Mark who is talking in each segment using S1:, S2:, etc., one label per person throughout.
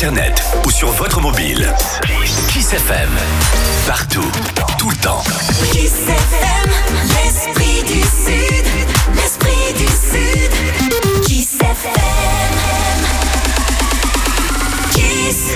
S1: internet ou sur votre mobile. Kiss FM. Partout, tout le temps.
S2: Kiss FM, l'esprit du Sud. L'esprit du Sud. Kiss FM. Kiss.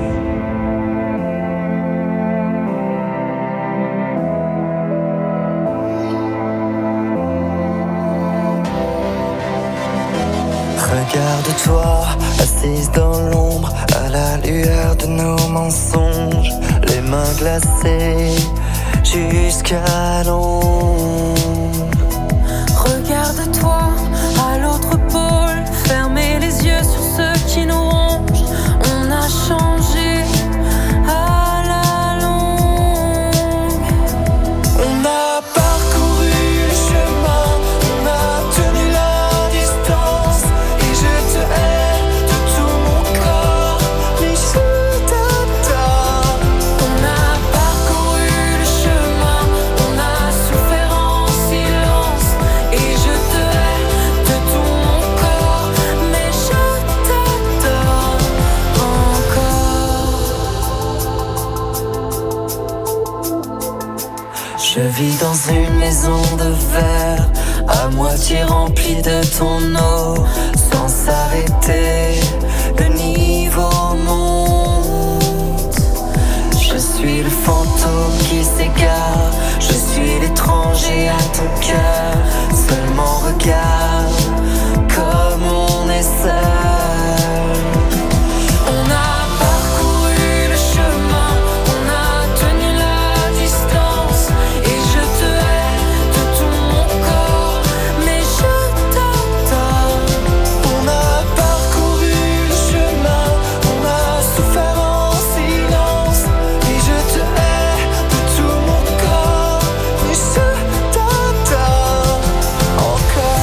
S3: Regarde-toi, assise dans l'ombre, à la lueur de nos mensonges, les mains glacées jusqu'à l'ombre.
S4: Regarde-toi, à l'autre pôle, fermez les yeux sur ceux qui nous rongent. On a changé à la longue.
S3: On a parcouru le chemin, on a tenu la distance, et je te hais de tout mon corps, mais je t'adore.
S4: On a parcouru le chemin, on a souffert en silence, et je te hais de tout mon corps, mais je t'adore encore.
S3: Je vis dans une maison de verre, à moitié remplie de ton eau, sans s'arrêter, le niveau monte. Je suis le fantôme qui s'égare, je suis l'étranger à ton cœur. Seulement regarde comme on est seul. On a parcouru le chemin, on a tenu la distance, et je te hais de tout mon corps, mais je t'adore. On a parcouru le chemin, on a souffert en silence, et je te hais de tout mon corps, mais je t'adore encore.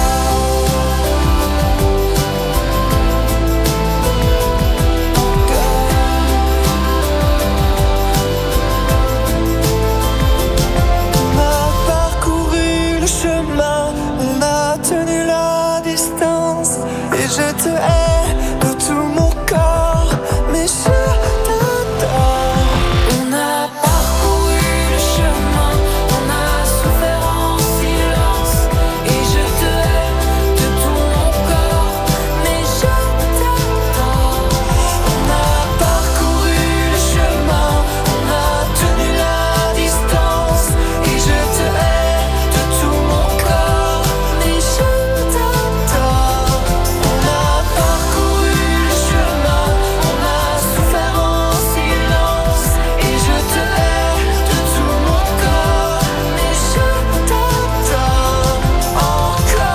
S3: On a parcouru le chemin, on a tenu la distance, et je te hais de tout mon corps, mais je t'adore.
S4: On a parcouru le chemin, on a souffert en silence, et je te hais de tout mon corps, mais je t'adore.
S3: On a parcouru le chemin, on a tenu la distance, et je te hais de tout mon corps, mais je t'adore. On a parcouru le chemin, on a souffert en silence, et je te hais de tout mon corps, mais je t'adore encore,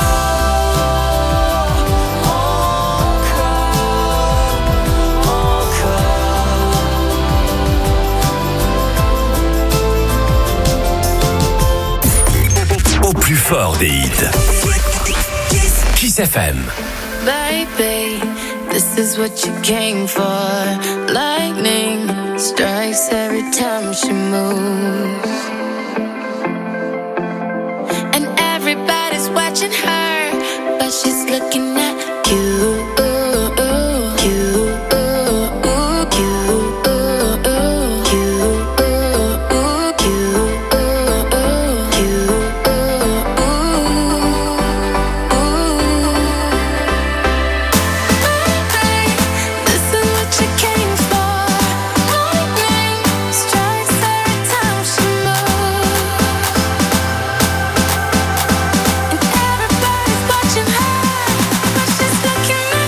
S1: Au plus fort des hits. Kiss FM.
S4: Baby, this is what you came for. Lightning strikes every time she moves, and everybody's watching her, but she's looking at you. Watching her, but she's looking at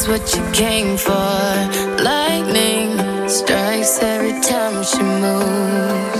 S4: is what you came for. Lightning strikes every time she moves.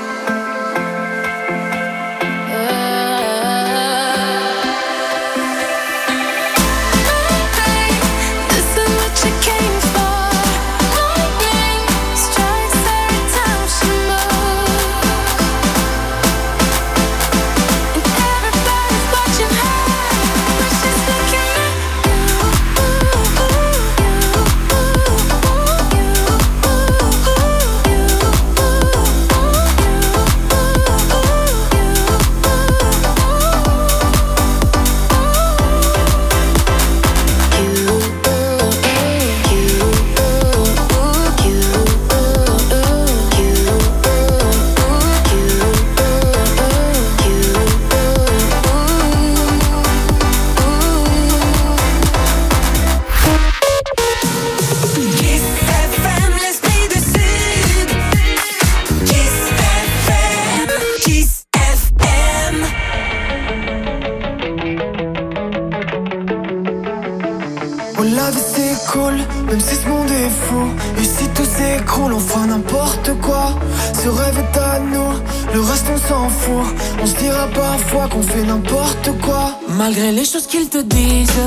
S3: Malgré les choses qu'ils te disent,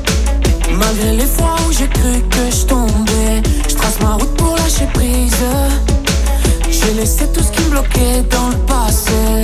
S3: malgré les fois où j'ai cru que je tombais, je trace ma route pour lâcher prise. J'ai laissé tout ce qui me bloquait dans le passé.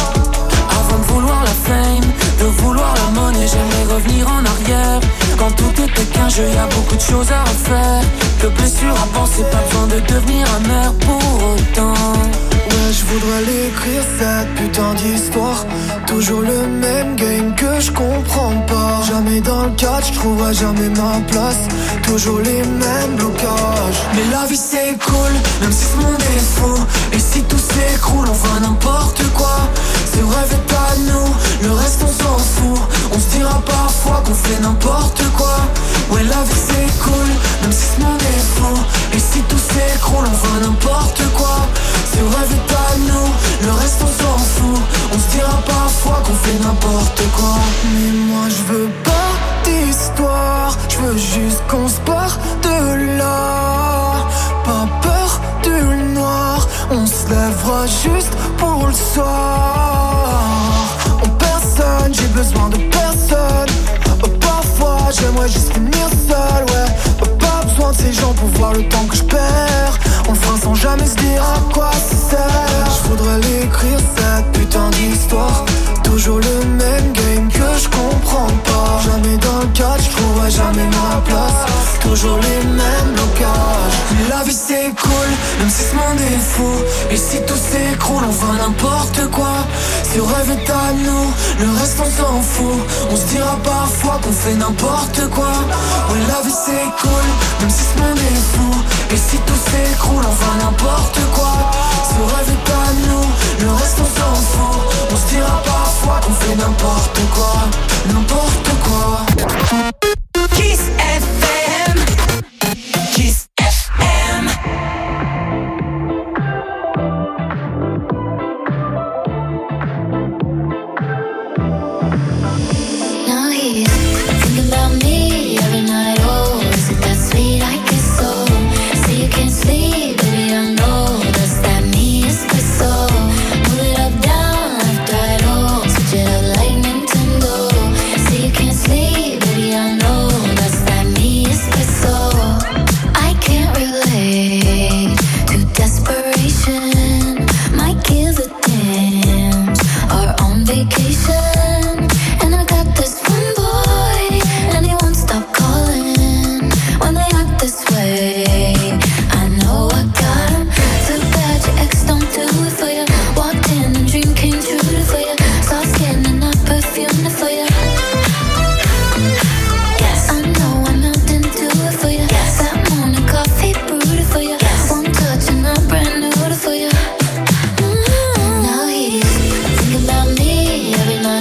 S3: Avant de vouloir la fame, de vouloir la monnaie, j'aimerais revenir en arrière. Quand tout était qu'un jeu, y a beaucoup de choses à refaire. De blessures à penser, pas besoin de devenir amer pour autant. Ouais, je voudrais l'écrire cette putain d'histoire. Toujours le même game que je comprends pas. Jamais dans le catch, je trouverai jamais ma place. Toujours les mêmes blocages. Mais la vie c'est cool, même si ce monde est fou. Et si tout s'écroule, on fera n'importe quoi. Ce rêve est à nous, le reste on s'en fout. On se dira parfois qu'on fait n'importe quoi. Ouais, la vie c'est cool, même si ce monde est fou. Et si tout s'écroule, on fera n'importe quoi. Ce rêve est à nous, le reste on s'en fout. On se dira parfois qu'on fait n'importe quoi. Mais moi je veux pas d'histoire, je veux juste qu'on se barre de là. Pas peur du noir, on se lèvera juste pour le soir. En personne, j'ai besoin de personne. Parfois j'aimerais juste finir seul, ouais. Pas besoin de ces gens pour voir le temps que je perds. On le fera sans jamais se dire à quoi ça sert. Je voudrais l'écrire cette putain d'histoire. Toujours le même game que je comprends pas. Jamais dans le catch, je trouverai jamais ma place. Toujours les mêmes blocages. Mais la vie c'est cool, même si ce monde est fou. Et si tout s'écroule, on fera n'importe quoi. Si le rêve est à nous, le reste on s'en fout. On se dira parfois qu'on fait n'importe quoi. Ouais, la vie c'est cool, même si ce monde est fou. Et si tout s'écroule, on fera n'importe quoi. Si le rêve est à nous, le reste on s'en fout. On se dira parfois qu'on fait n'importe quoi. N'importe quoi.
S2: Kiss FM. Kiss FM.
S4: Now he's thinking about me every night. Oh, isn't that sweet? I guess so. Say you can't sleep, baby, I know. Does that mean it's so? Move it up, down, left, right, oh. Switch it up like Nintendo. Say you can't sleep, baby, I know. Does that mean it's so? I can't relate to desperation. Might give a damn. Are on vacation. And I got this one boy, and he won't stop calling when they act this way. I know I got him. Too bad your ex don't do it for you. Walked in and dream came true for you. Soft skin and not perfume for you. Yes, I know I melt into it for you. Yes, that morning coffee brewed it for you. Yes, one touch and I'm brand new for you. Now he's thinking about me every night.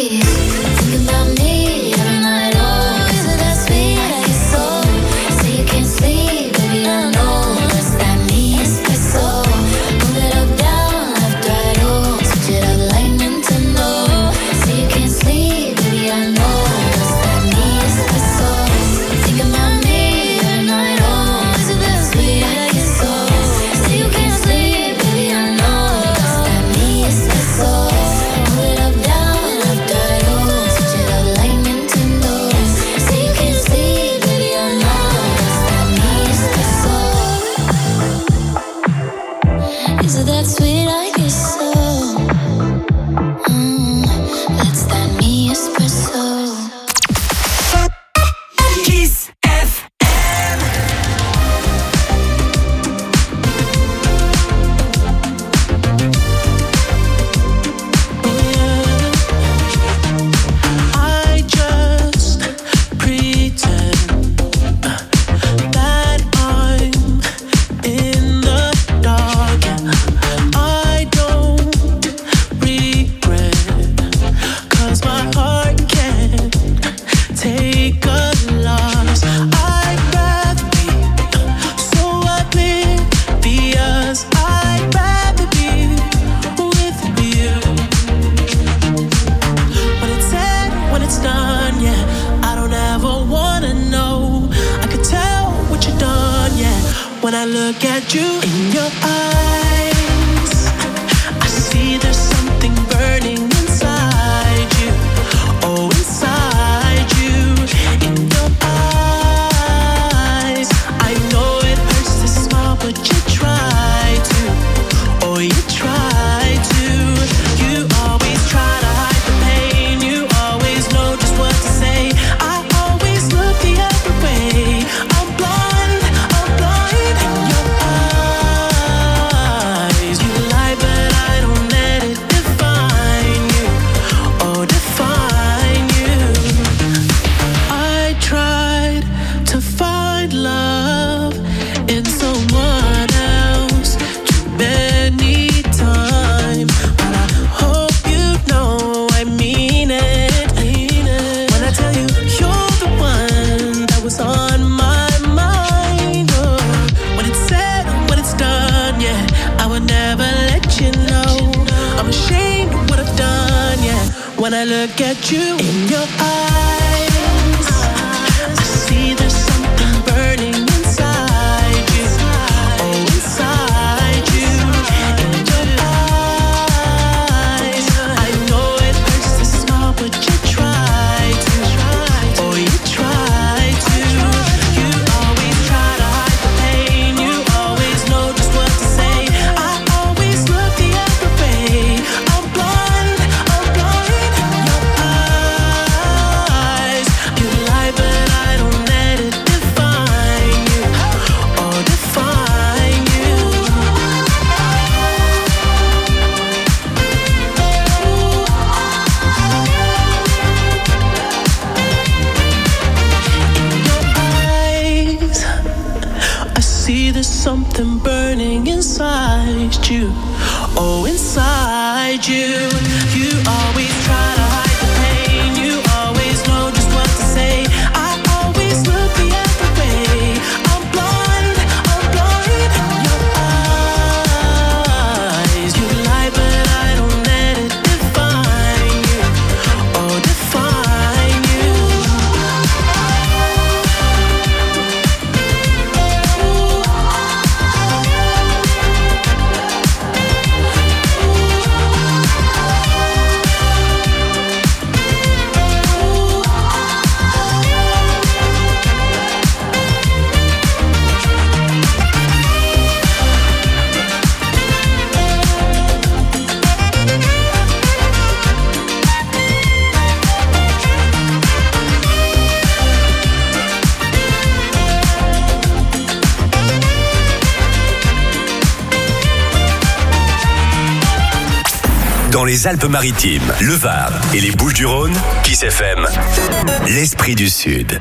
S1: Dans les Alpes-Maritimes, le Var et les Bouches-du-Rhône, Kiss FM, l'esprit du Sud.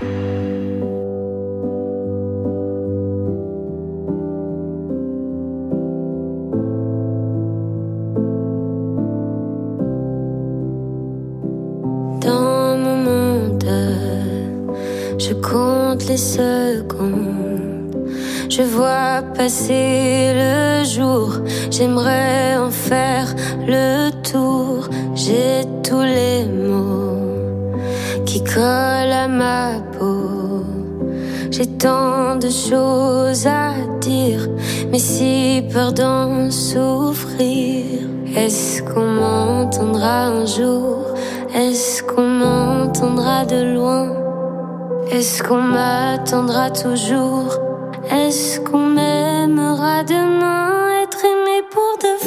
S5: Je compte les secondes, je vois passer le jour. J'aimerais en faire le tour. J'ai tous les mots qui collent à ma peau. J'ai tant de choses à dire, mais si peur d'en souffrir. Est-ce qu'on m'entendra un jour? Est-ce qu'on m'entendra de loin? Est-ce qu'on m'attendra toujours? Est-ce qu'on m'aimera demain? Être aimé pour de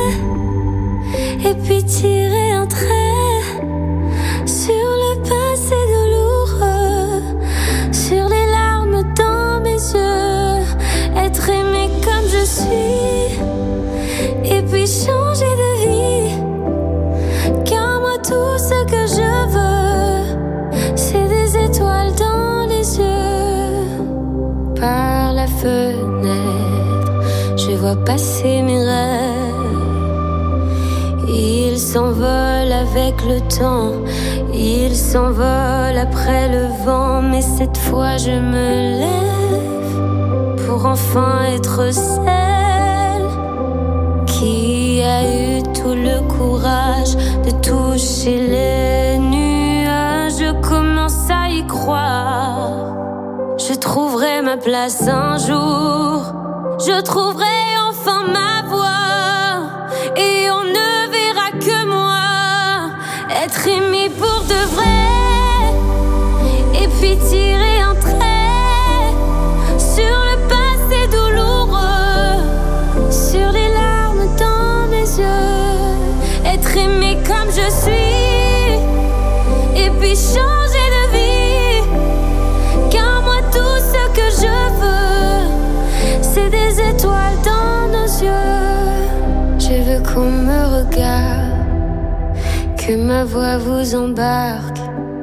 S5: vrai, et puis tirer un trait sur le passé douloureux, sur les larmes dans mes yeux. Être aimé comme je suis, et puis changer de vie. Car moi tout ce que je veux, c'est des étoiles dans les yeux. Par la fenêtre, je vois passer mes rêves. Ils s'envolent avec le temps, ils s'envolent après le vent. Mais cette fois je me lève pour enfin être celle qui a eu tout le courage de toucher les nuages. Je commence à y croire. Je trouverai ma place un jour. Je trouverai enfin ma voix. Et on ne verra que moi. Être aimé pour de vrai. Et puis tirer un trait sur le passé douloureux, sur les larmes dans mes yeux. Être aimé comme je suis, et puis changer de vie. Car moi tout ce que je veux, c'est des étoiles dans nos yeux. Je veux qu'on me regarde, que ma voix vous embarque.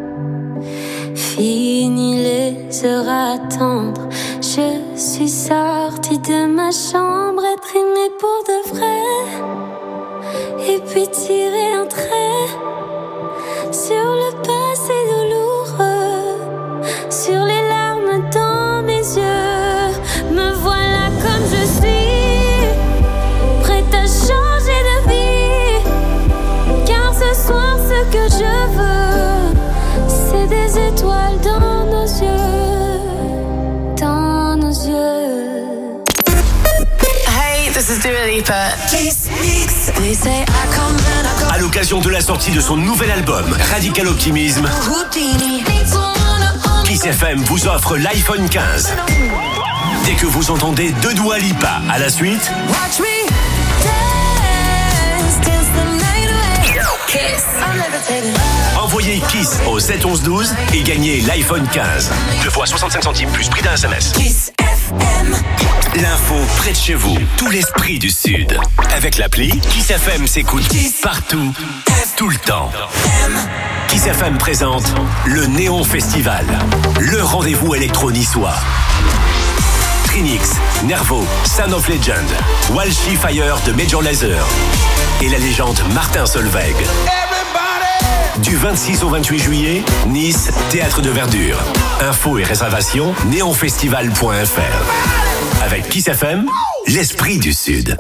S5: Fini les heures à attendre, je suis sortie de ma chambre. Être aimée pour de vrai, et puis tirer un trait sur le passé douloureux, sur les larmes dans mes yeux. Me voilà comme je suis, prête à changer de vie. Car ce soir ce que je veux, c'est des étoiles dans nos yeux, dans nos yeux.
S6: Hey, this is Dua Lipa.
S2: They say I come and I go.
S1: À l'occasion de la sortie de son nouvel album, Radical Optimism,
S2: Houdini.
S1: Kiss FM vous offre l'iPhone 15. Dès que vous entendez deux Dua Lipa à la suite,
S2: Watch me dance, dance the night away. Kiss. I'm levitating.
S1: envoyez Kiss au 71112 et gagnez l'iPhone 15. 2 fois 65 centimes plus prix d'un SMS.
S2: Kiss FM.
S1: L'info près de chez vous, tout l'esprit du Sud. Avec l'appli, Kiss FM s'écoute partout, tout le temps. Kiss FM présente le Néon Festival, le rendez-vous électro-niçois. Trinix, Nervo, Sound of Legend, Walshy Fire de Major Lazer et la légende Martin Solveig. Du 26 au 28 juillet, Nice, Théâtre de Verdure. Infos et réservations, néonfestival.fr. Avec Kiss FM, l'esprit du Sud.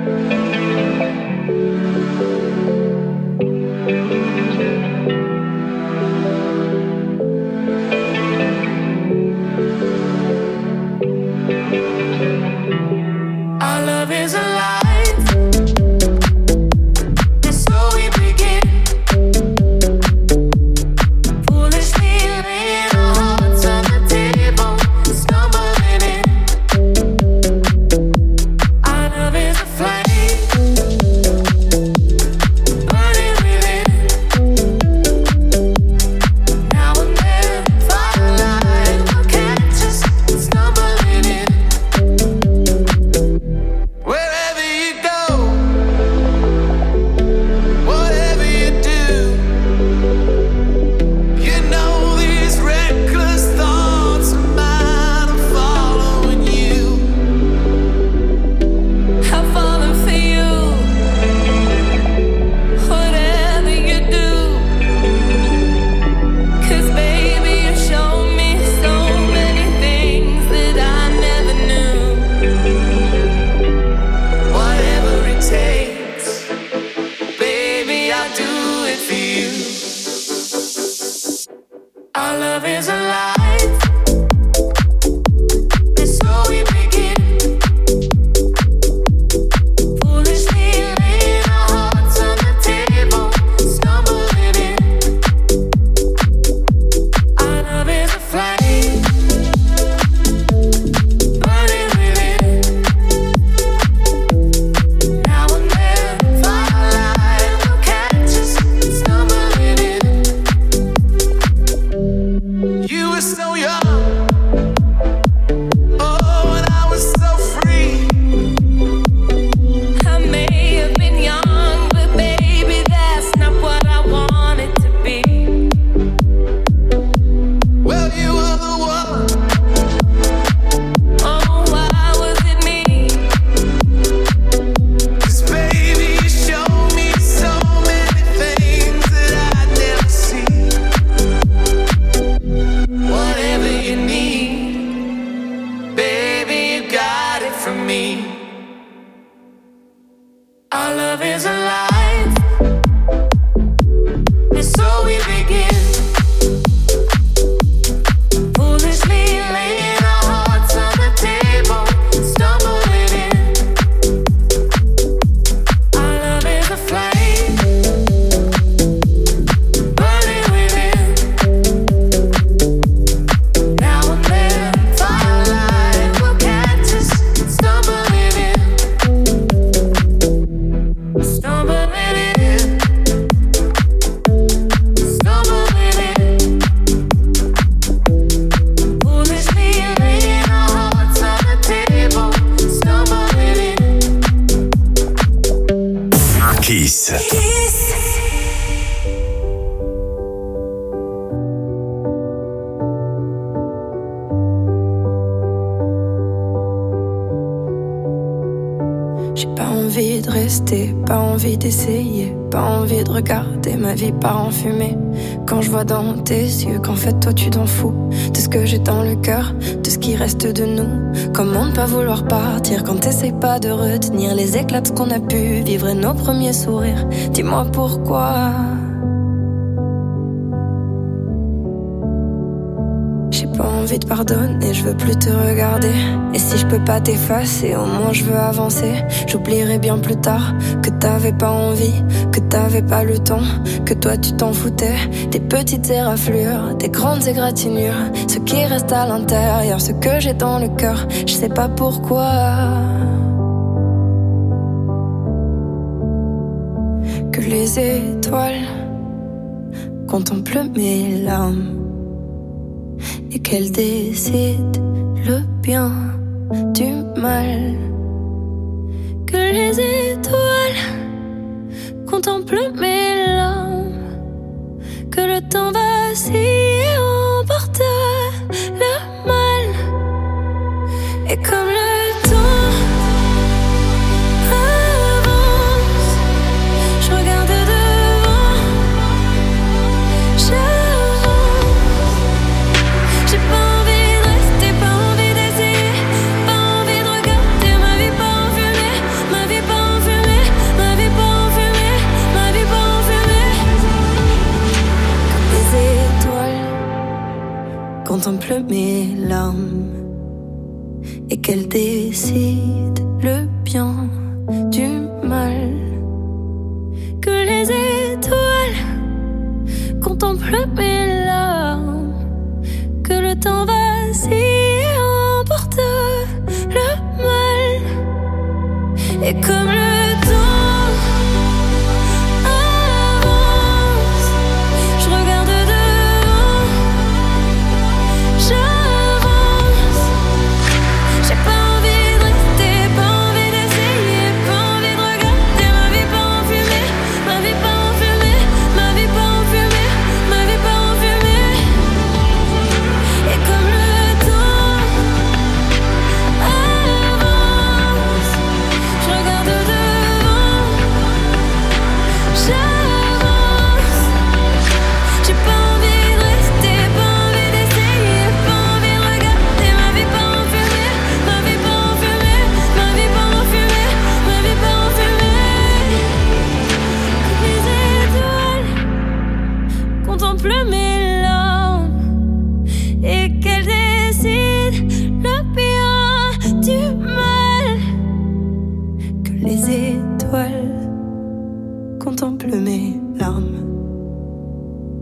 S4: Our love is alive. And so we begin. Foolishly laying our hearts on the table, stumbling in. Our love is a Our love is alive. And so we begin. Foolishly laying our hearts on the table, stumbling in. Our love is a flame, burning within. Now and then, firelight will catch us stumbling in. You were so young, oh, and I was so free. I may have been young, but baby, that's not what I wanted to be. Well, you were the one. Oh, why was it me? 'Cause baby, you showed me so many things that I'd never see. Whatever you need, baby, you got it from me. Our love is alive, and so we begin. Foolishly laying our hearts on the table, stumbling in. Our love is a flame, burning within. Now and then, firelight will catch us stumbling in. Stumbling in. Stumbling in. Foolishly laying our hearts on the table, stumbling in.
S1: Kiss.
S7: J'ai pas envie de rester, pas envie d'essayer, pas envie de regarder ma vie part en fumée. Quand je vois dans tes yeux qu'en fait toi tu t'en fous de ce que j'ai dans le cœur, de ce qui reste de nous. Comment ne pas vouloir partir quand t'essayes pas de retenir les éclats de ce qu'on a pu vivre et nos premiers sourires. Dis-moi pourquoi. J'ai pas envie de pardonner, je veux plus te regarder. Et si je peux pas t'effacer, au moins je veux avancer. J'oublierai bien plus tard que t'avais pas envie, que t'avais pas le temps, que toi tu t'en foutais. Des petites éraflures, des grandes égratignures, ce qui reste à l'intérieur, ce que j'ai dans le cœur, je sais pas pourquoi. Que les étoiles contemplent mes larmes et qu'elle décide le bien du mal. Que les étoiles contemplent mes larmes, que le temps vacille et emporte le mal. Et comme le temps avance, je regarde devant, j'ai pas envie de rester, pas envie d'essayer, pas envie de regarder ma vie pas en fumée, ma vie pas en fumée, ma vie pas en fumée, ma vie pas en fumée. Comme les étoiles contemplent mes larmes et qu'elles décident le bien du mal. Que les étoiles contemplent mes larmes, que le temps vacille et emporte le mal. Et comme le temps avance, je regarde devant, j'avance. J'ai pas envie de rester, pas envie d'essayer, pas envie de regarder ma vie pas en fumée, ma vie pas en fumée, ma vie pas en fumée, ma vie pas en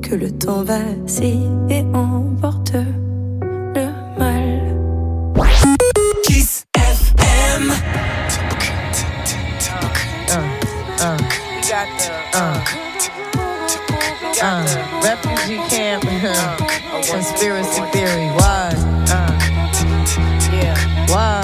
S7: que le temps vacille et emporte le mal.
S1: Kiss FM.
S8: Refugee camp, conspiracy theory, why? Yeah, why?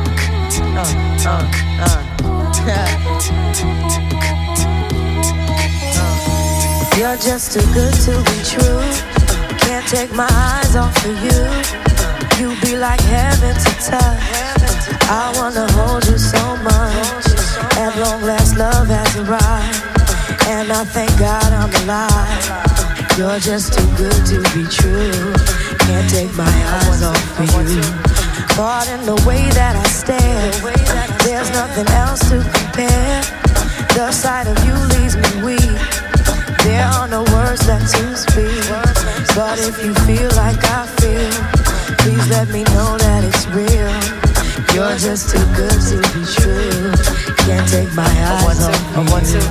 S3: You're just too good to be true. Can't take my eyes off of you. You be like heaven to touch. I wanna hold you so much. At long last, love has arrived, and I thank God I'm alive. You're just too good to be true. Can't take my eyes off of you. Caught in the way that I stare. There's nothing else to compare. The sight of you leaves me weak. There are no words left to speak. But if you feel like I feel, please let me know that it's real. You're just too good to be true. Can't take my eyes off you.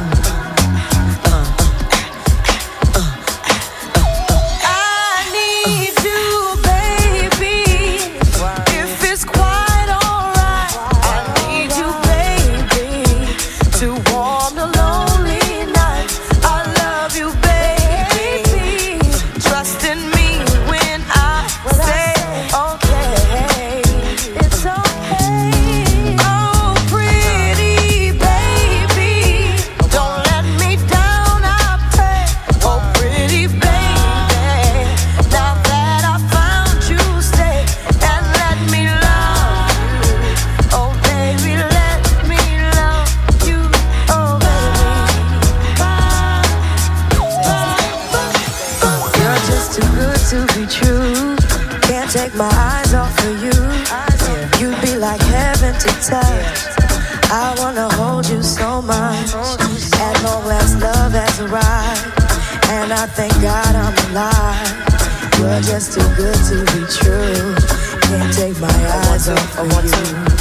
S3: My eyes off of you. You'd be like heaven to touch. I wanna hold you so much. At long last, love has arrived, and I thank God I'm alive. You're just too good to be true. Can't take my eyes off of you.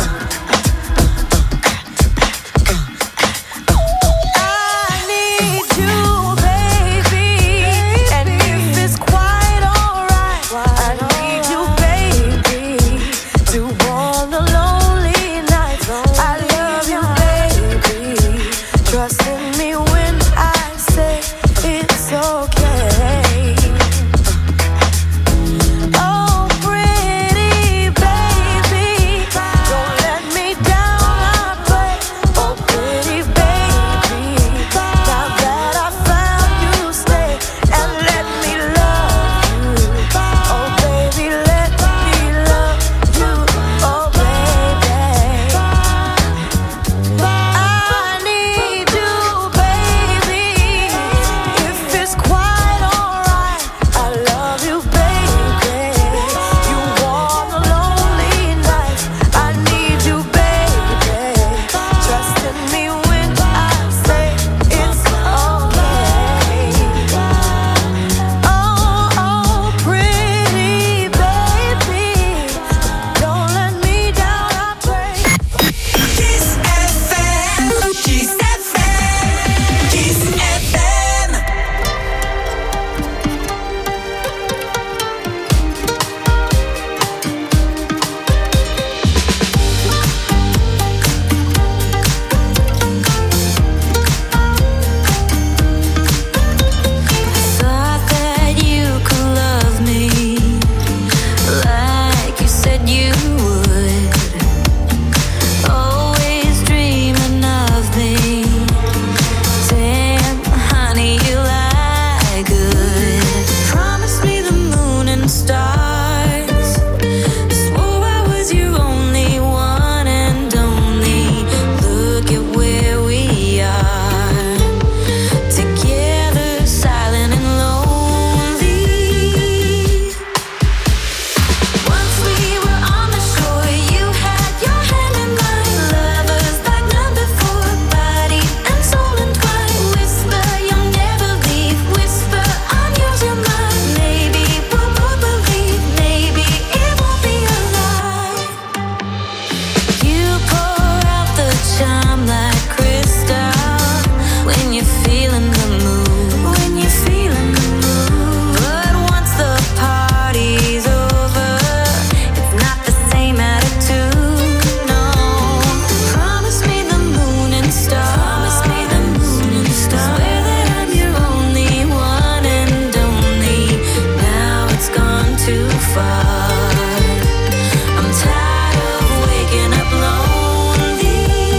S3: Don't let
S4: fine. I'm tired of waking up lonely.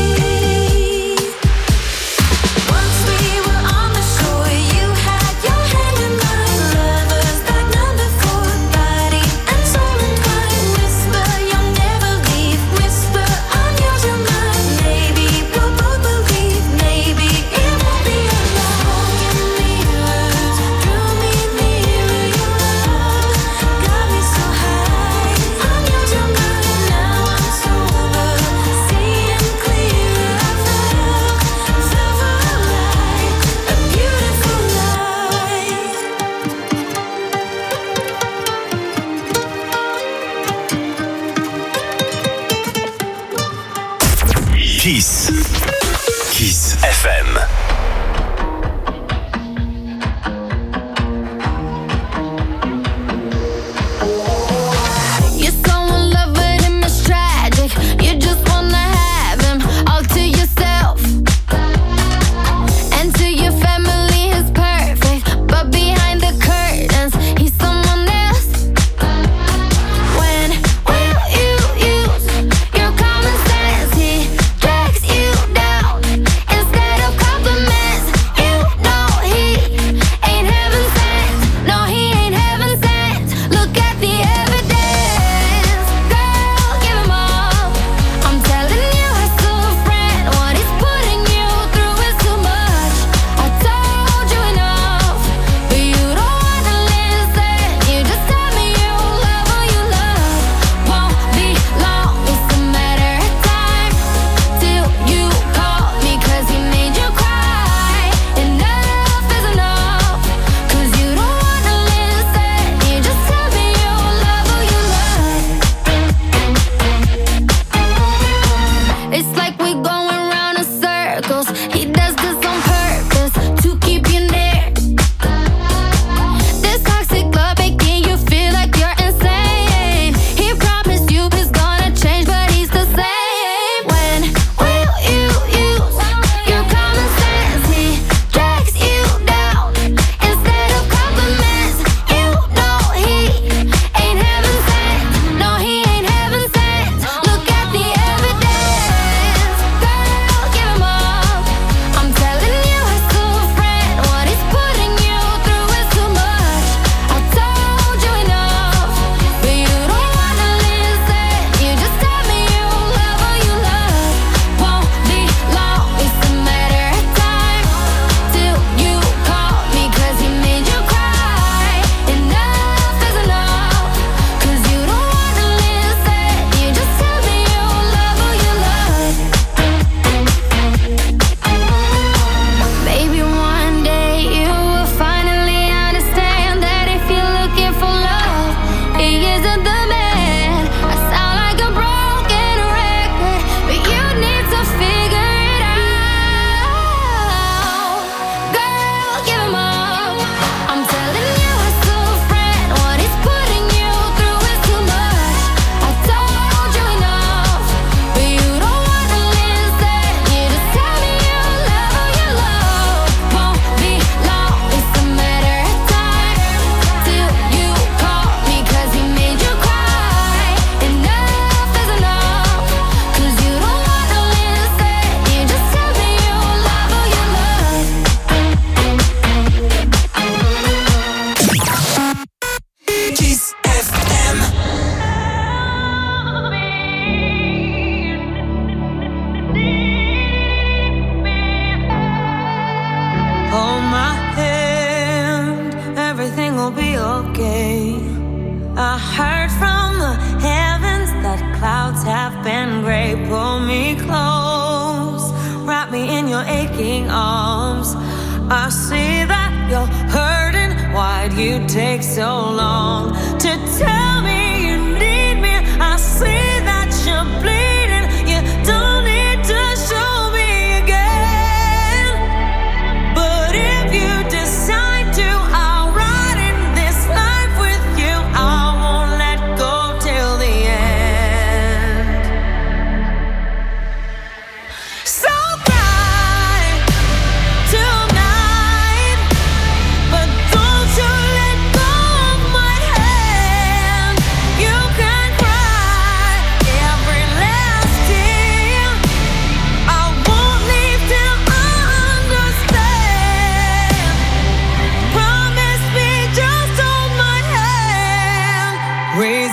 S4: Once we were on the shore, you had your hand in mine. Lovers that number for body and soul entwined. Whisper, you'll never leave. Whisper, I'm yours, you're mine. Maybe we'll both believe. Maybe it won't be alone. Mirrors drew me nearer. Your love got me so high. I'm yours, you're mine. Now I'm sober, seeing clearer. I felt silver light, a beautiful light.
S1: Kiss. Kiss FM.
S5: You're so in love with him, it's tragic. You just wanna have him all to yourself. And to your family, he's perfect. But behind the curtains, he's someone else. When will you use your common sense? He drags you down instead of compliments. You know he ain't heaven sent. No, he ain't heaven sent. Look at the evidence. Girl, give him all. I'm telling you, as a friend, what he's putting you through is too much. I told you enough, but you don't wanna listen. You just tell me you love who you love. Won't be long, it's a matter of time till you call me, 'cause he made you cry. Enough is enough, 'cause you don't wanna listen. You just tell me you love who you love. It's like we're going round in circles. He does this on purpose to keep you near. This toxic love making you feel like you're insane. He promised you he's gonna change, but he's the same. When will you use your common sense? He drags you down instead of compliments. You know he ain't heaven sent. No, he ain't heaven sent. Look at the evidence. Girl, give him all. I'm telling you, as a friend, what he's putting you through is too much. I told you enough, but you don't wanna listen. You just tell me you love who you love. Won't be long, it's a matter of time till you call me, 'cause he made you cry. Enough is enough, 'cause you don't wanna listen. You just tell me you love who you love. Maybe one day you will finally understand that if you're looking for love, he isn't the man. I sound like a broken record, but you need to figure it out. Girl, give him up. I'm telling you, as a friend, what he's putting you through is too much. I told you enough, but you don't wanna listen. You just tell me you love who you love. Won't be long, it's a matter of time till you call me, 'cause he made you cry. Enough is enough, 'cause you don't wanna listen. You just tell me you love who you love.
S3: Kiss FM.
S4: Hold my hand, everything will be okay. I heard from the heavens that clouds have been gray. Pull me close, wrap me in your aching arms. I see that you're hurting. Why'd you take so long to tell me you need me? I see that you're bleeding. You don't need to show me again. But if you decide to, I'll ride in this life with you. I won't let go till the end. So cry tonight, but don't you let go of my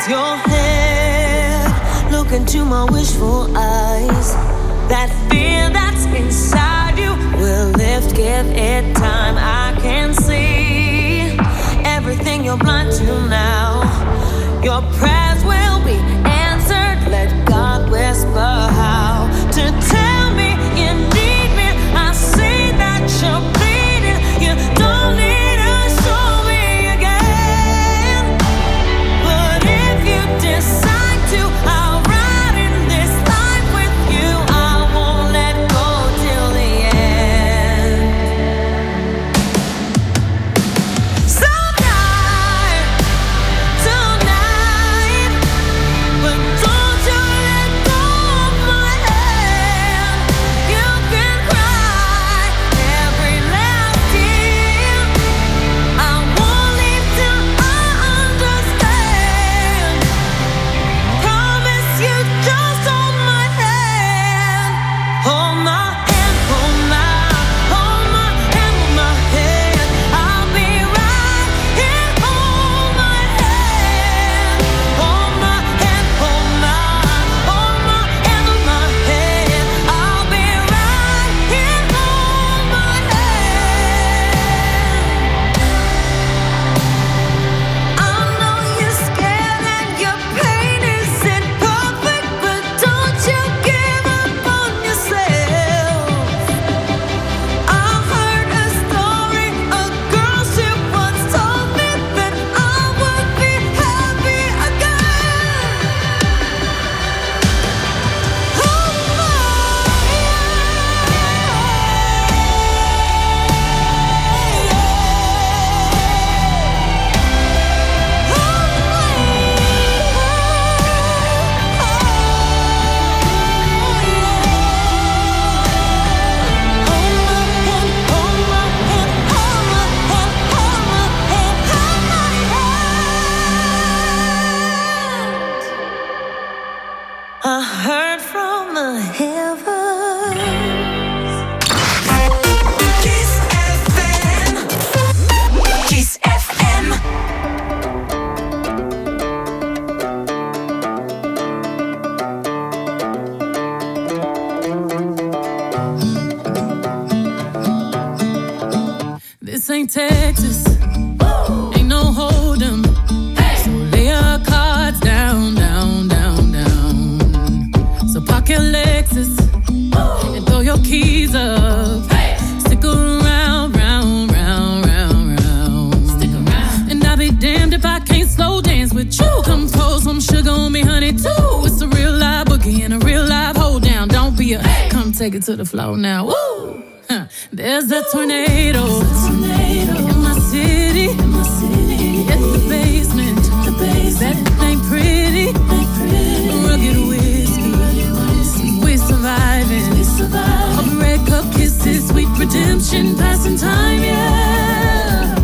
S9: Raise your head, look into my wishful eyes. That fear that's inside you will lift, give it time. I can see everything you're blind to now. Your prayers will be answered. Let God whisper how to tell me you need me. I see that you're bleeding. You don't need to show me again. But if you decide to, I'll ride in this life with you. I won't let go till the end. So tonight, but don't you let go of my hand. You can cry every last tear. I won't leave till I understand. Promise you, just hold my hand. Hold my hand, hold my hand, hold my hand. I'll be right here. Hold my hand, hold my hand, hold my hand, hold my hand. I'll be right here. Hold my hand. I know you're scared and your pain isn't perfect, but don't you give up on yourself. I heard a story, a girl she once told me that I would be happy again. Hold my I heard from the heavens. Kiss FM. Kiss FM.
S10: This ain't Texas, ain't no hold'em. So lay your cards down, down, down, down. So park your Lexus and throw your keys up. Stick around, round, round, round, round. Stick around. And I'll be damned if I can't slow dance with you. Come pour some sugar on me, honey, too. It's a real live boogie and a real live hold down. Don't be a come take it to the floor now. Woo! Huh. There's a tornado in my city. At the basement, that ain't pretty. Rugged whiskey, we surviving. All the red cup kisses, sweet redemption, passing time, yeah.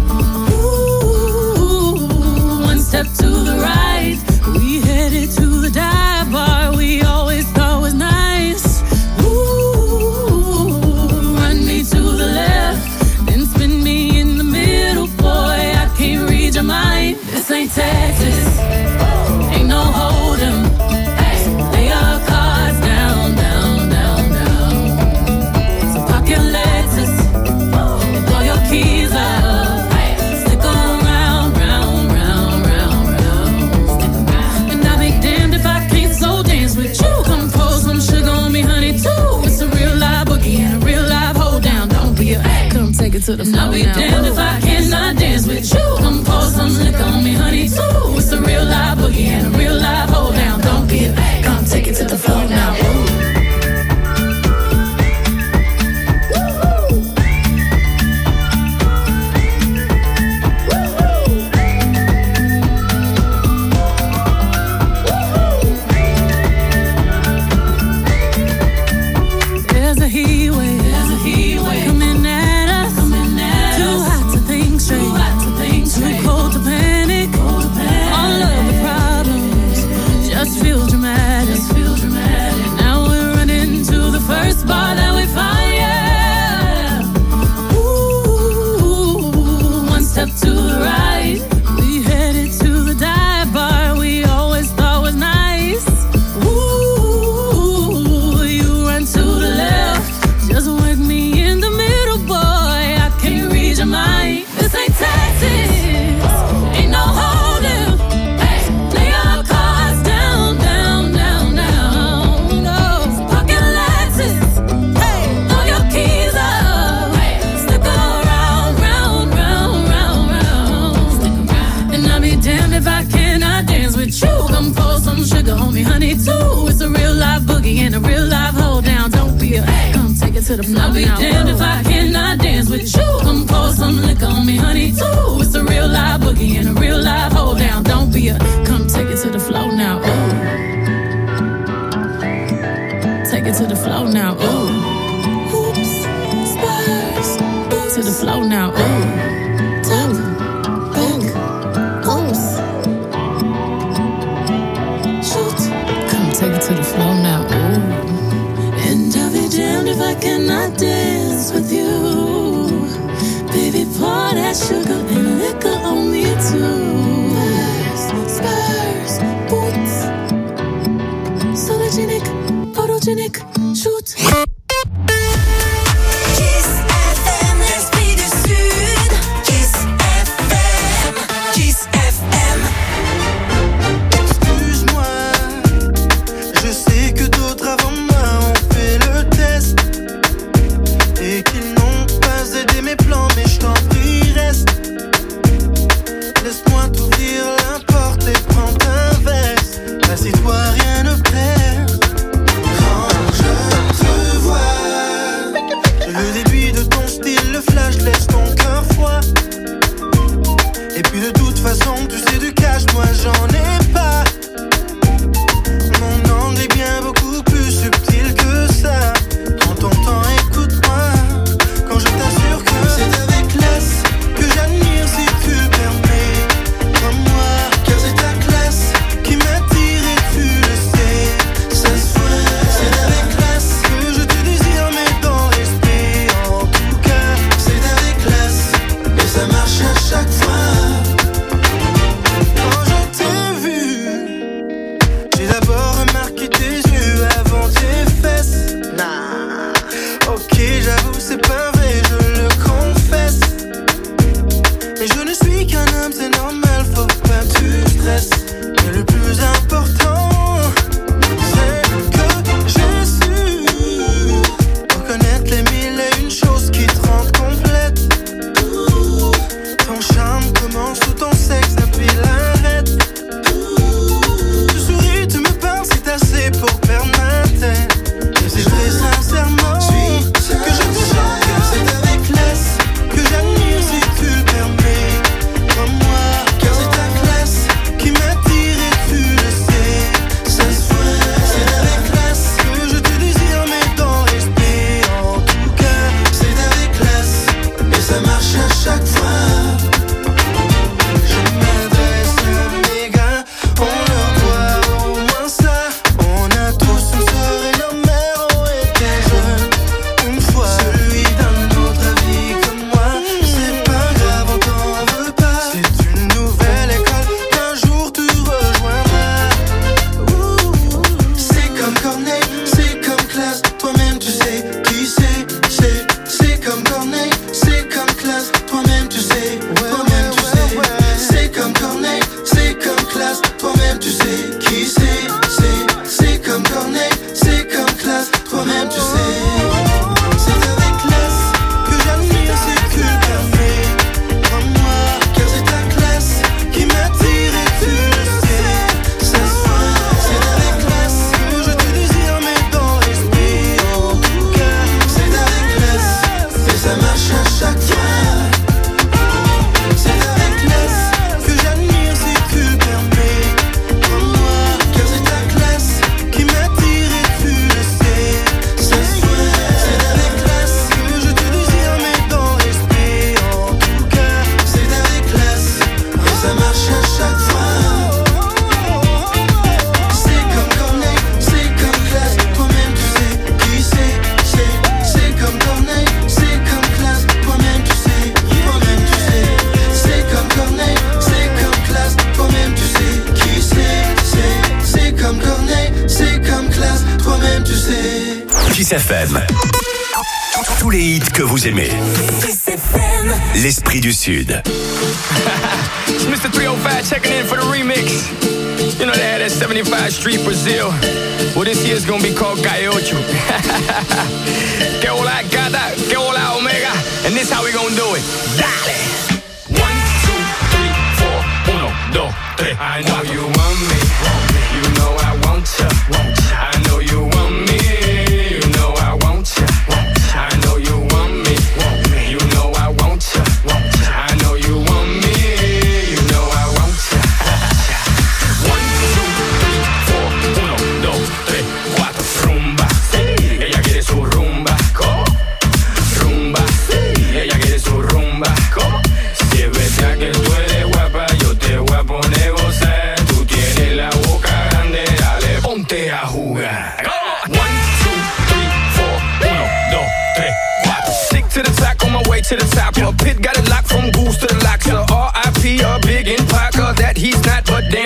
S10: Ooh, one step to the right, we headed to the dive bar we always thought was nice. Ooh, run me to the left, then spin me in the middle, boy, I can't read your mind. This ain't Texas, ain't no hold'em. So lay your cards down, down, down, down. So park your Lexus and throw your keys up. Stick around, round, round, round, round. And I'll be damned if I can't slow dance with you. Come pour some sugar on me, honey, too. It's a real live boogie and a real live hold down. Don't be a come take it to the floor. I'll be damned if I cannot dance with you. Come pour some liquor on me, honey, too. It's a real live boogie and a real live hold down. Don't be a come take it to the floor now. There's a heat wave coming at us. Too hot to think straight. boogie and a real live hold down. Don't be a come take it to the floor. I'll be damned if I cannot dance with you. Come pour some liquor on me, honey, too. It's a real live boogie and a real live hold down. Don't be a come take it to the floor now. Ooh. Take it to the floor now. Ooh. Hoops, spurs, to the floor now. Ooh. Take it to the floor now, ooh. And I'll be damned if I cannot dance with you. Baby, pour that sugar and liquor on me too. Spurs, boots, sologenic, photogenic, shoot.
S2: Kiss FM, l'esprit du Sud. Kiss FM, Kiss FM.
S11: Je sais que d'autres avant moi ont fait le test et qu'ils n'ont pas aidé mes plans, mais je t'en prie reste. Laisse-moi t'ouvrir la porte et prends ta veste. Assieds-toi, rien ne perd. Quand je te vois, je le déduis de ton style, le flash laisse ton cœur froid. Et puis de toute façon tu sais du cash, moi j'en ai pas. Mon angle est bien beaucoup plus subtil que ça. Prends ton temps, écoute-moi. Quand je t'assure que c'est avec classe que j'admire si tu le permets. Comme moi, car c'est ta classe qui m'attire et tu le sais. Ça se voit, c'est avec classe que je te désire, mais dans l'esprit. En tout cas, c'est avec classe et ça marche à chaque fois. Quand je t'ai vu, j'ai d'abord remarqué tes yeux avant tes fesses. Nah, ok, j'avoue, c'est pas vrai, je le confesse. Mais je ne suis qu'un homme, c'est normal, faut pas que tu stresses. Mais le plus important, c'est que j'ai su reconnaître les mille et une choses qui te rendent complète. Ton charme commence sous ton sexe, appuie l'arrête. Tu souris, tu me parles, c'est assez pour perdre ma tête. Et c'est vrai sincèrement que je te chante que c'est avec classe que j'admire si tu le permets. Comme moi, car c'est ta classe qui m'attire et tu le sais. Ça se voit, c'est avec classe que je te désire, mais dans l'esprit. En tout cas, c'est avec classe et ça marche à chaque fois. Je m'adresse à mes gars, on leur doit au moins ça. On a tous une sœur et nos mères ont été jeunes une fois. Celui d'un autre avis comme moi, c'est pas grave, on t'en veut pas. C'est une nouvelle école qu'un jour tu rejoindras. C'est comme Corneille, c'est comme classe, toi-même tu sais qui c'est comme Corneille, c'est comme classe, toi-même tu sais, toi-même tu sais. C'est comme Corneille, c'est comme classe, toi-même tu sais qui c'est comme Corneille, c'est comme classe, toi-même tu sais. C'est avec classe que j'admire si tu le permets. Comme moi, car c'est ta classe qui m'attire et tu le sais. Ça se voit, c'est avec classe que je te désire, mais dans l'esprit. En tout cas, c'est avec classe et ça marche à chaque fois. C'est avec classe que j'admire si tu le permets. Comme moi, car c'est ta classe qui m'attire et tu le sais. Ça se voit, c'est avec classe que je te désire, mais dans l'esprit. En tout cas, c'est avec classe et ça marche à chaque fois. C'est comme Corneille, c'est comme classe, toi-même tu sais qui c'est comme Corneille, c'est comme classe, toi-même tu sais, toi-même tu sais. C'est comme Corneille, c'est comme classe, toi-même tu sais qui c'est comme Corneille, c'est comme classe, toi-même tu sais.
S1: Kiss FM. Tous les hits que vous aimez.
S2: Kiss FM.
S1: L'esprit du Sud.
S12: It's Mr. 305 checking in for the remix. You know they had that 75 Street Brazil. Well, this year's gonna be called Calle Ocho. Que hola gata, que hola omega. And this how we gonna do it. Dale! 1, 2, 3, 4, 1, 2, 3. I know you want me. You know I want you. I know you want me.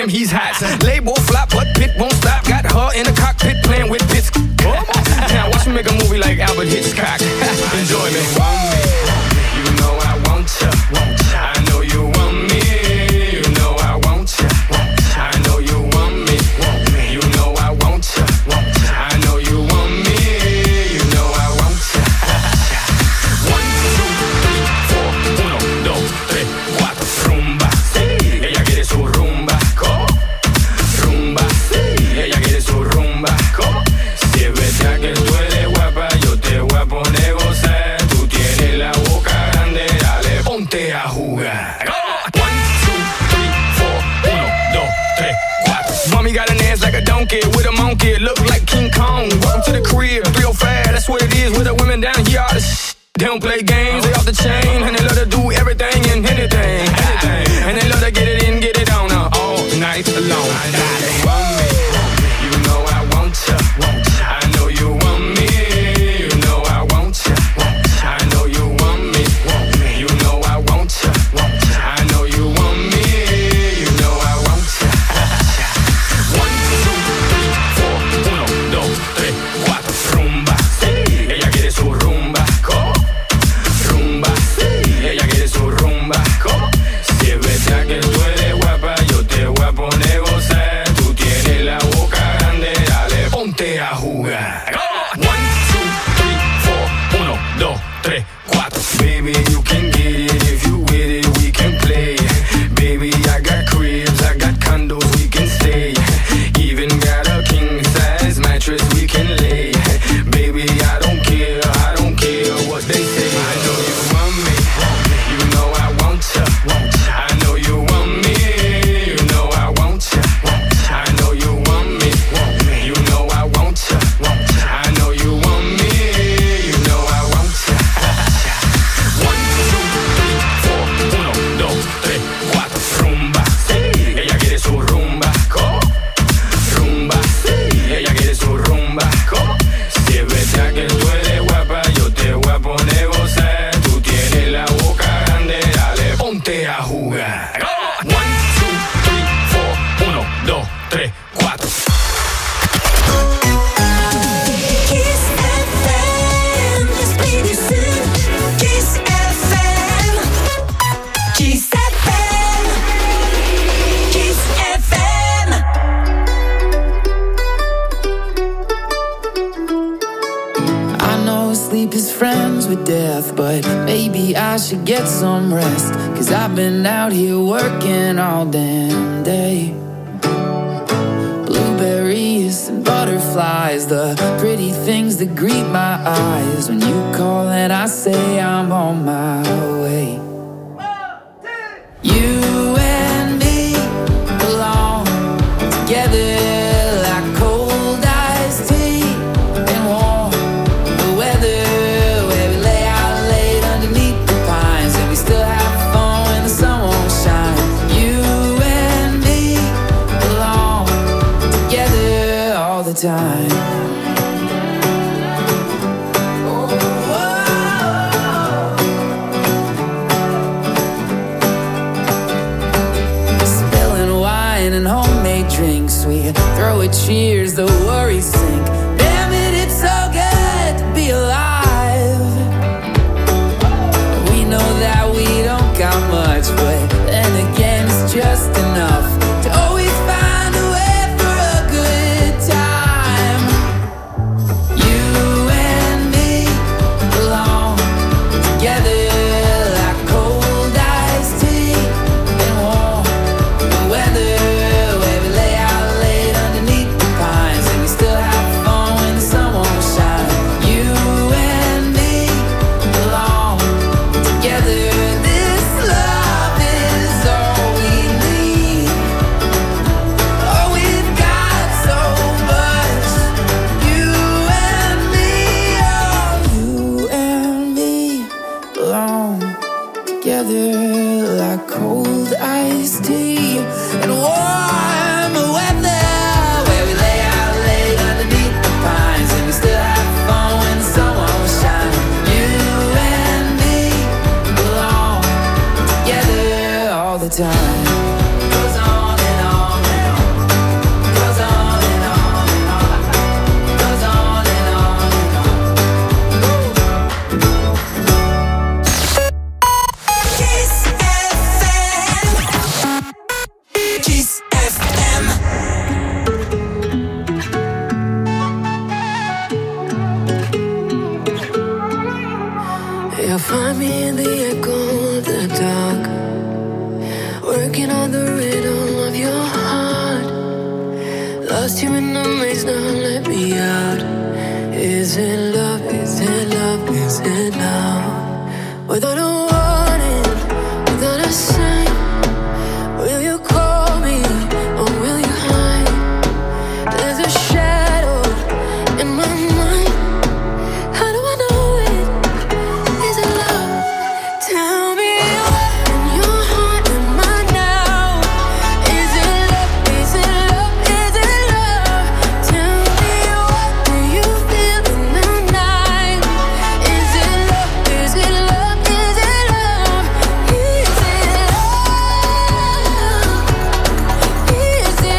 S12: damn, he's hot. Label flop, but Pit won't stop. Got her in the cockpit playing with bits. Now watch me make a movie like Albert Hitchcock. Enjoy me. Want me, you know I want ya. I know you want me, you know I want ya. I know you want me, you know I want ya. I know you want me, you know I want ya. 1, 2, 3, 4, 1, 2, 3, 4, rumba. Ella quiere su rumba, ¿cómo? Rumba, ella quiere su rumba, ¿cómo? Si es verdad que tú eres guapa, yo te voy a poner a gozar. Tú tienes la boca grande, dale, ponte a jugar. 1, 2, 3, 4, 1, 2, 3, 4. Mommy got an ass like a donkey with a monkey, look like King Kong. Welcome to the crib, 305, that's what it is with the women down here. All the they don't play games, they off the chain, and they love to do everything and anything. And they love to get it in, get it on all night long. You want me, you know I want ya. I know you want me, you know I want ya. I know you want me, you know I want ya. I know you want me, you know I want ya. 1, 2, 3, 4, 1, 2, 3, 4, rumba. Ella quiere su rumba, ¿cómo? Rumba, ella quiere su rumba, ¿cómo? Si es verdad que tú eres guapa, yo te voy a poner a gozar. Tú tienes la boca grande, dale, ponte a jugar. 1, 2, 3, 4, 1, 2, 3, 4. Baby, you can get it if you with it, we can play. Baby, I got cribs, I got condos, we can stay. Even got a king size mattress we can lay. Baby, I don't care what they say. I know you want me, you know I want ya. I know you want me, you know I want ya. I know you want me, you know I want ya. I know you want me, you know I want ya. 1, 2, 3, 4, 1, 2, 3, 4, rumba. Ella quiere su rumba, ¿cómo? Rumba, ella quiere su rumba, ¿cómo? Si es verdad que tú eres guapa, yo te voy a poner a gozar. Tú tienes la boca grande, dale, ponte a jugar. 1, 2, 3, 4, 1, 2, 3, 4.
S2: Kiss FM, l'esprit du Sud. Kiss FM. Kiss FM. Kiss FM.
S3: I know sleep is friends with death, but maybe I should get some rest. 'Cause I've been out here working all damn day. Blueberries and butterflies, the pretty things that greet my eyes. When you call and I say I'm on my way. You and me belong together like cold iced tea and warm the weather, where we lay out late underneath the pines and we still have fun when the sun won't shine. You and me belong together all the time. Spilling wine and homemade drinks, we throw a cheers, the worries sink. Damn it, it's so good to be alive. We know that we don't got much, but then again it's just enough to always find a way for a good time. You and me belong together like cold iced tea and warm the weather, where we lay out late underneath the pines and we still have fun
S7: find me in the echo of the dark, working on the rhythm of your heart. Lost you in the maze, now let me out. Is it love, is it love, is it love? Without a warning, without a sign, will you call me or will you hide? There's a shadow in my mind. How do I know it? Is it love? Tell me what in your heart am I now? Is it love? Is it love? Is it love? Tell me what do you feel in the night? Is it love? Is it love? Is it love? Is it love? Is it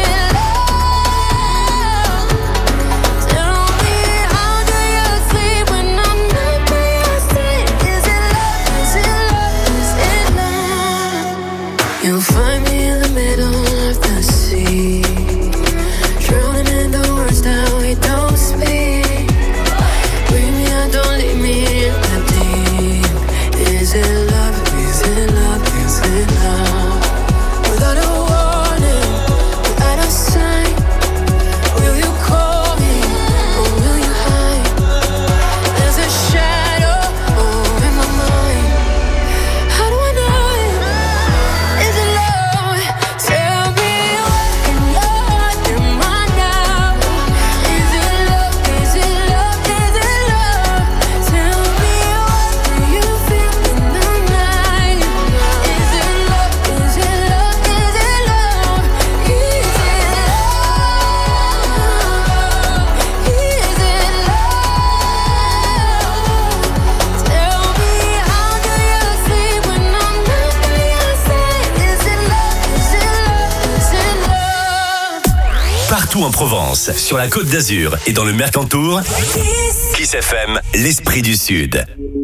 S7: love? Tell me how do you sleep when I'm not by your side? Is it love? Is it love? Is it love? You'll find me in the middle of the sea, drowning in the words that we don't speak. Bring me out, don't leave me in the deep. Is it love? Is it love? Is it love? Without a warning, without a sign, will you call me or will you hide? There's a shadow over my mind. How do I know it? Is it love? Tell me what in your heart am I now? Is it love? Is it love? Is it love? Tell me what do you feel in the night? Is it love? Is it love? Is it love? Is it love? Is it love? Tell me how do you sleep when I'm not by your side? Is it love? Is it love? Is it love?
S1: Partout en Provence, sur la Côte d'Azur et dans le Mercantour, Kiss FM, l'esprit du Sud.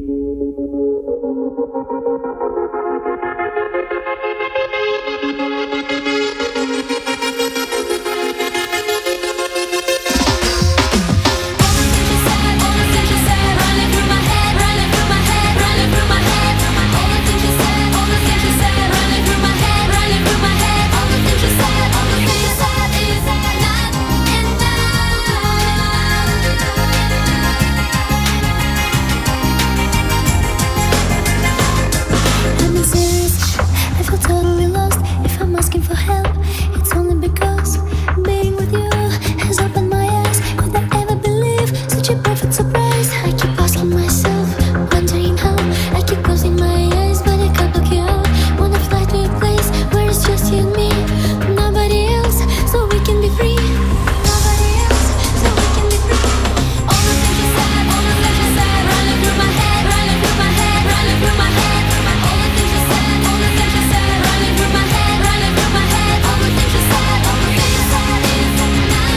S5: I'm serious. I feel totally lost. If I'm asking for help, it's only because being with you has opened my eyes. Could I ever believe such a perfect surprise? I keep asking myself, wondering how. I keep closing my eyes, but I can't block you out. Wanna fly to a place where it's just you and me, nobody else, so we can be free. Nobody else, so we can be free. All the things you said, all the things you said, running through my head, running through my head, running through my head. All the things you said, all the things you said, running through my head, running through my head. All the things you said, all the things you said is enough,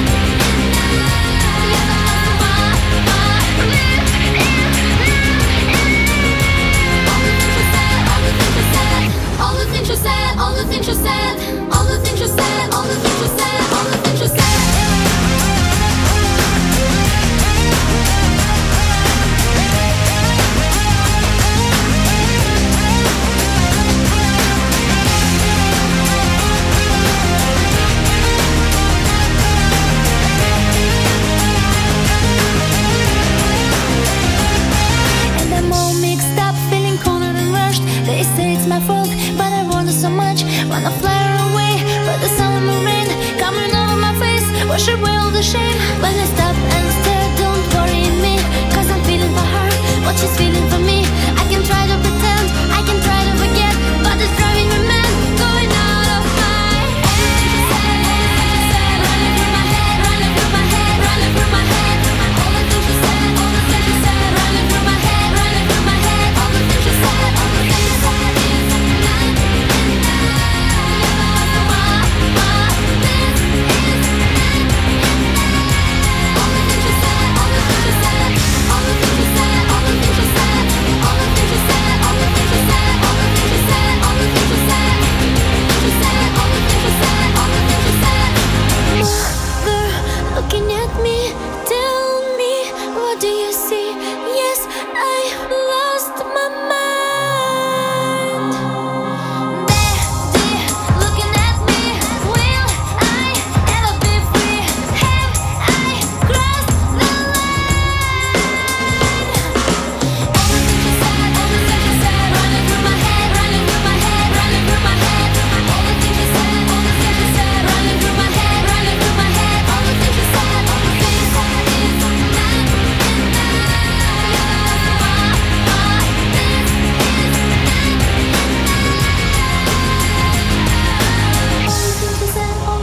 S5: all the things you said, all the things you said, all the things you said, all the things you said, all the things you said. And I'm all mixed up, feeling cornered and rushed. They say it's my fault, but I wonder so much. Wanna fly away, but the sun and the rain coming over my face. Wash away